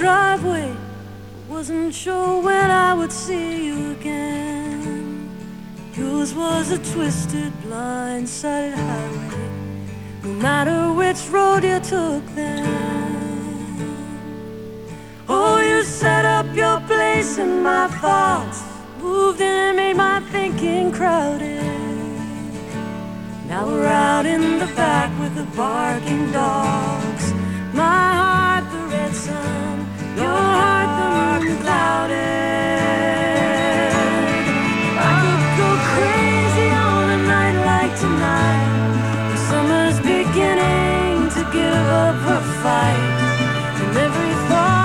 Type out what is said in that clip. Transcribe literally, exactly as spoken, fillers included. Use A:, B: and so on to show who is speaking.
A: driveway. Wasn't sure when I would see you again. Yours was a twisted, blind-sided highway, no matter which road you took then. Oh, you set up your place in my thoughts, moved in and made my thinking crowded. Now we're out in the back with the barking dogs. My heart, the red sun, your heart, the moon clouded. I could go crazy on a night like tonight. The summer's beginning to give up her fight, and every thought